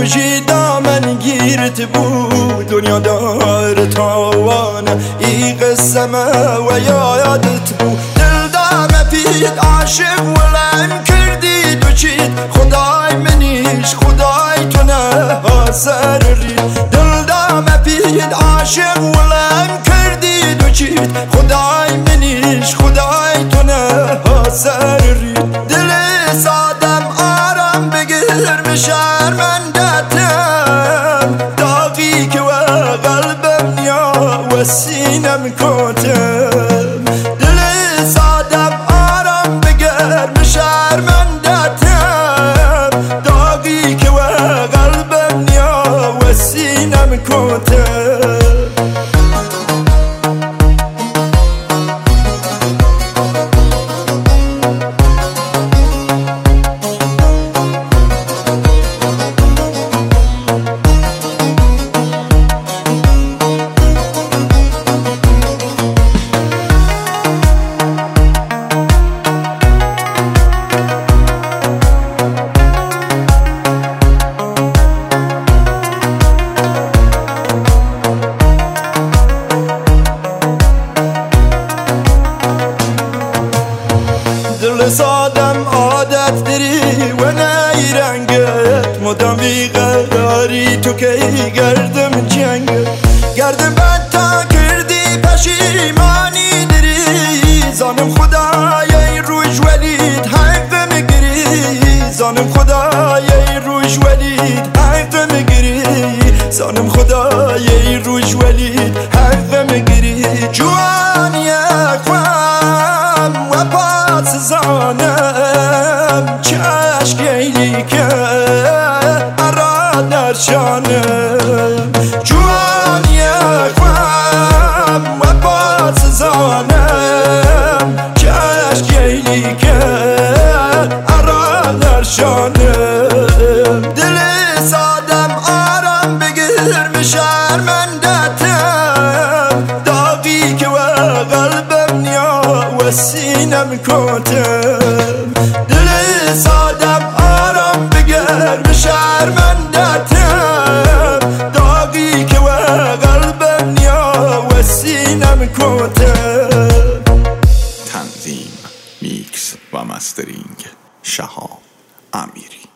روژی دامن گیرت بود دنیا دار تاوان ای قسمه و یادت بود دل دامه پید عاشق ولن کردی دو چید خدای منیش خدای تو نه سر رید دل دامه پید عاشق ولن کردی دو چید خدای منیش خدای تو نه سر رید دل سادم آرام بگیر شرمندتم داغی که و قلبم نیا و سینم کتم دل سادم آرام بگیر شرمندتم داغی که و قلبم نیا و سینم کتم دل سادم عادت داری و نی رنگت مدام بیقراری تو که گردم جنگت گردم بد تا کردی پشیمانی داری زانم خدای روش ولید حق میگیری زانم خدای روش ولید حق میگیری زانم خدای روش ولید حق میگیری جوان یک و پاس زانم چشک گیلی که اراد در شانم جوان یک و پاس زانم چشک گیلی که اراد در شانم دل سادم آرام بگیر شرمندتم داغی که و قلبم نیا و سینم کتم دل سادم آرام بگیر شرمندتم داغی که و قلبم نیا و سینم کتم تنظیم، میکس و مسترینگ شهاب امیری.